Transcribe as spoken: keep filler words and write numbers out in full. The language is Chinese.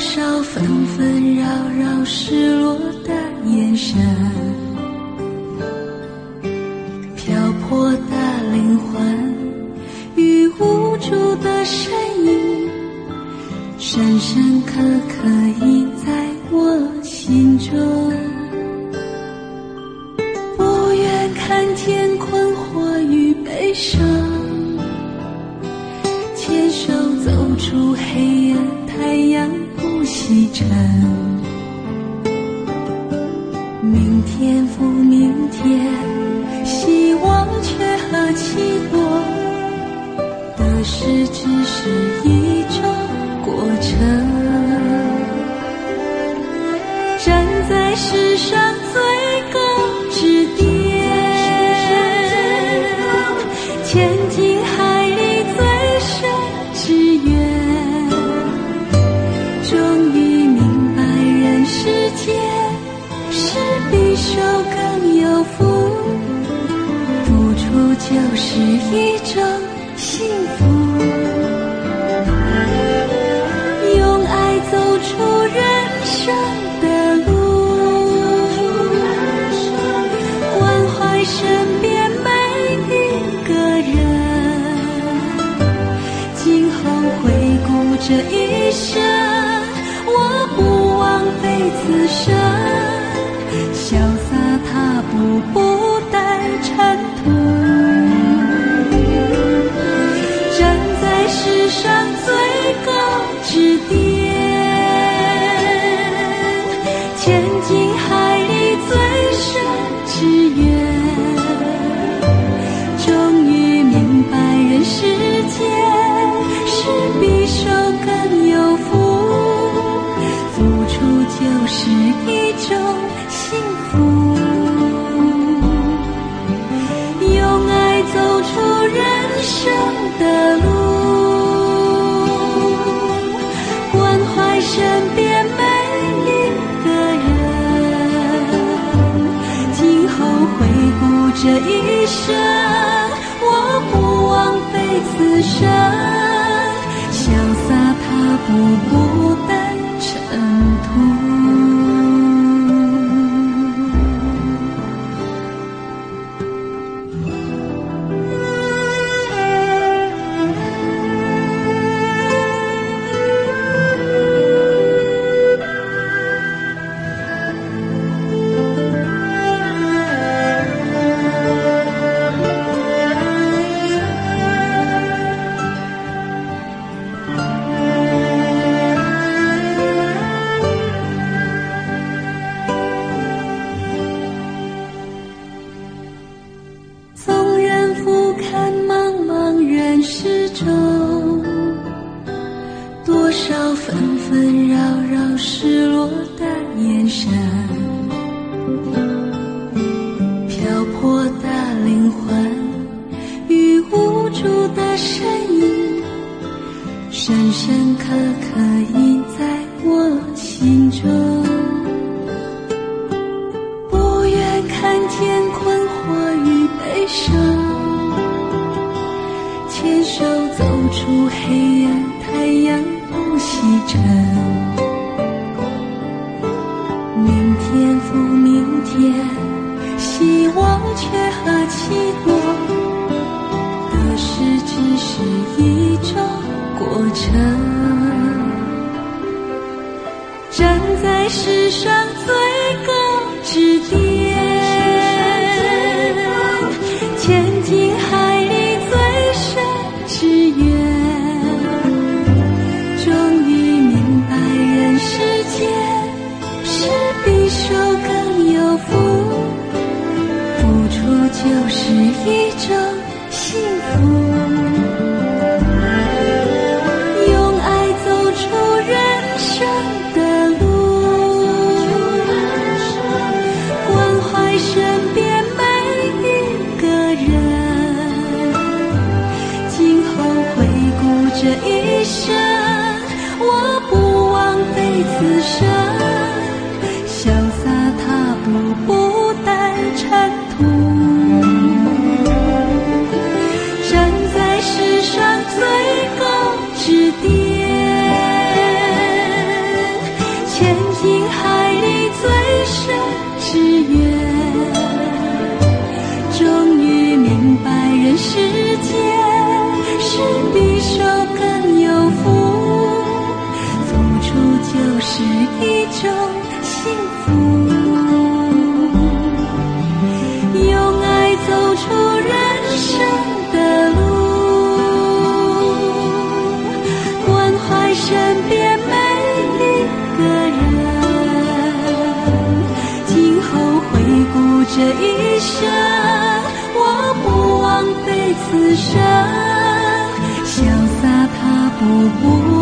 少纷纷扰扰失落的眼神，漂泊的灵魂与无助的身影，深深刻刻印在我心中。不愿看见困惑与悲伤，牵手走出黑暗，太阳不西沉。明天复明天，希望却和期待，得失只是一种过程。站在世上最高之巅，前进海里最深之远，终于明白人世间是比受更有福，付出就是一种幸福。用爱走出人生的路，关怀身边每一个人，今后回顾这一生，我不枉费此生，潇洒踏步不带尘土，站在世上最高之巅，前进海里最深之远，终于明白人世间是比受更有福，付出就是一种幸福。用爱走出人生的路，关怀身边每一个人，今后回顾这一生，我不枉费此生，潇洒踏步不带尘土。最高之巅， 一种幸福。用爱走出人生的路，关怀身边每一个人。今后回顾这一生，我不枉费此生，潇洒踏步不